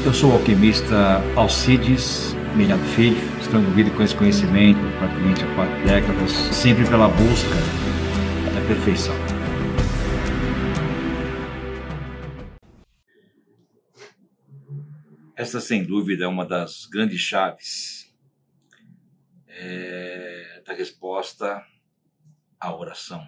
Eu sou o alquimista Alcides Melhado Filho, estou envolvido com esse conhecimento praticamente há 4 décadas, sempre pela busca da perfeição. Esta, sem dúvida, é uma das grandes chaves da resposta à oração.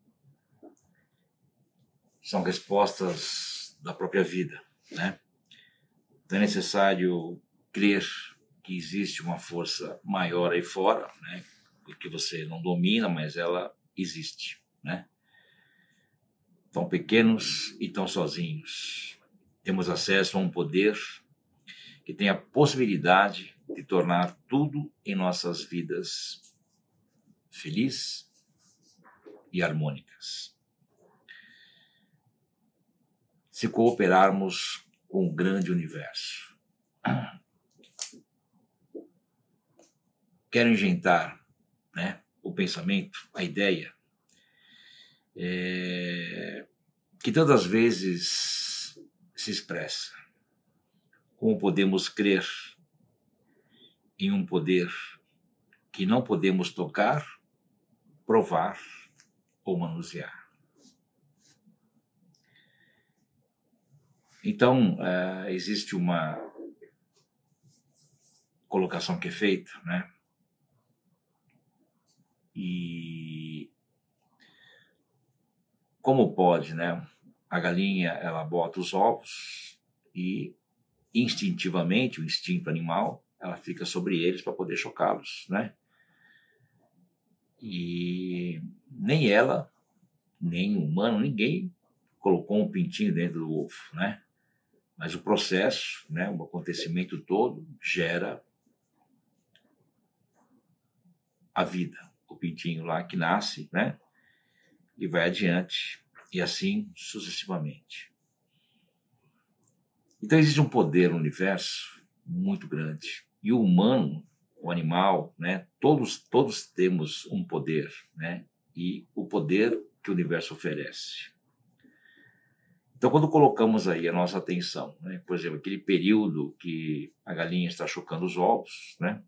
São respostas da própria vida, né? Então é necessário crer que existe uma força maior aí fora, né? Que você não domina, mas ela existe, né? Tão pequenos e tão sozinhos. Temos acesso a um poder que tem a possibilidade de tornar tudo em nossas vidas felizes e harmônicas. Se cooperarmos com o grande universo. Quero engentar, né, o pensamento, a ideia, que tantas vezes se expressa. Como podemos crer em um poder que não podemos tocar, provar ou manusear? Então, existe uma colocação que é feita, né? E como pode, né? A galinha, ela bota os ovos e instintivamente, o instinto animal, ela fica sobre eles para poder chocá-los, né? E nem ela, nem o humano, ninguém colocou um pintinho dentro do ovo, né? Mas o processo, né, o acontecimento todo, gera a vida. O pintinho lá que nasce, né, e vai adiante, e assim sucessivamente. Então existe um poder no universo muito grande. E o humano, o animal, né, todos temos um poder, né, e o poder que o universo oferece. Então, quando colocamos aí a nossa atenção, né, por exemplo, aquele período que a galinha está chocando os ovos, né,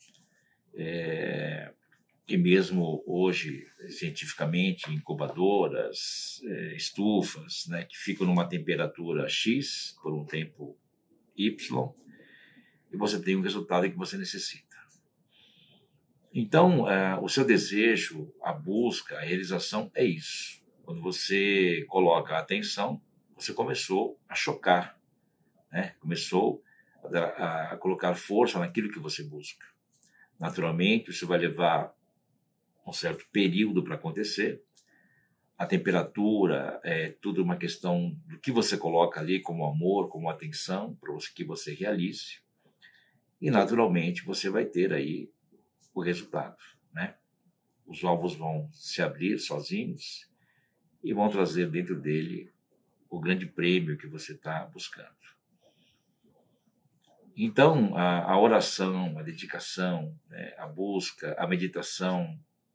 e mesmo hoje, cientificamente, incubadoras, estufas, né, que ficam numa temperatura X por um tempo Y, e você tem o resultado que você necessita. Então, o seu desejo, a busca, a realização é isso. Quando você coloca a atenção, você começou a chocar, né? Começou a colocar força naquilo que você busca. Naturalmente, isso vai levar um certo período para acontecer. A temperatura é tudo uma questão do que você coloca ali como amor, como atenção, para que você realize. E, naturalmente, você vai ter aí o resultado, né? Os ovos vão se abrir sozinhos e vão trazer dentro dele o grande prêmio que você está buscando. Então, a oração, a dedicação, né, a busca, a meditação,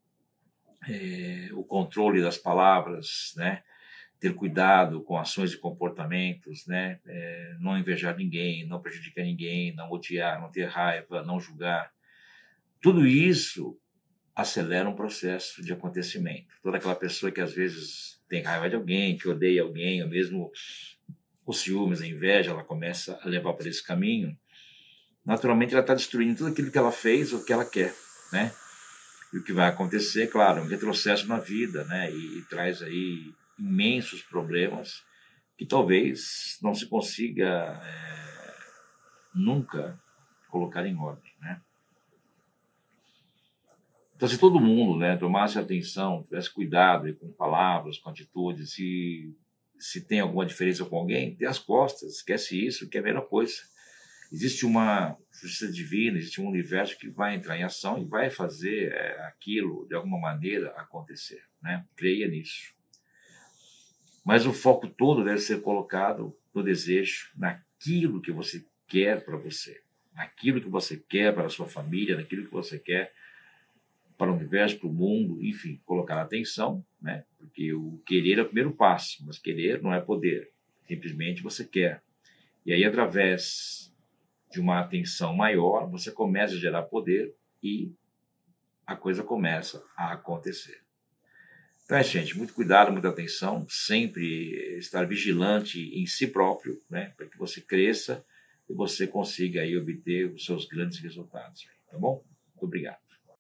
o controle das palavras, né, ter cuidado com ações e comportamentos, né, não invejar ninguém, não prejudicar ninguém, não odiar, não ter raiva, não julgar. Tudo isso acelera um processo de acontecimento. Toda aquela pessoa que às vezes tem raiva de alguém, que odeia alguém, ou mesmo os ciúmes, a inveja, ela começa a levar para esse caminho. Naturalmente, ela está destruindo tudo aquilo que ela fez ou que ela quer, né? E o que vai acontecer, claro, um retrocesso na vida, né? E traz aí imensos problemas que talvez não se consiga nunca colocar em ordem, né? Então, se todo mundo, né, tomasse atenção, tivesse cuidado com palavras, com atitudes, se tem alguma diferença com alguém, dê as costas, esquece isso, que é a mesma coisa. Existe uma justiça divina, existe um universo que vai entrar em ação e vai fazer aquilo, de alguma maneira, acontecer, né? Creia nisso. Mas o foco todo deve ser colocado no desejo, naquilo que você quer para você, naquilo que você quer para a sua família, naquilo que você quer para o universo, para o mundo, enfim, colocar atenção, né? Porque o querer é o primeiro passo, mas querer não é poder, simplesmente você quer. E aí, através de uma atenção maior, você começa a gerar poder e a coisa começa a acontecer. Então, gente, muito cuidado, muita atenção, sempre estar vigilante em si próprio, né, para que você cresça e você consiga aí obter os seus grandes resultados. Tá bom? Muito obrigado.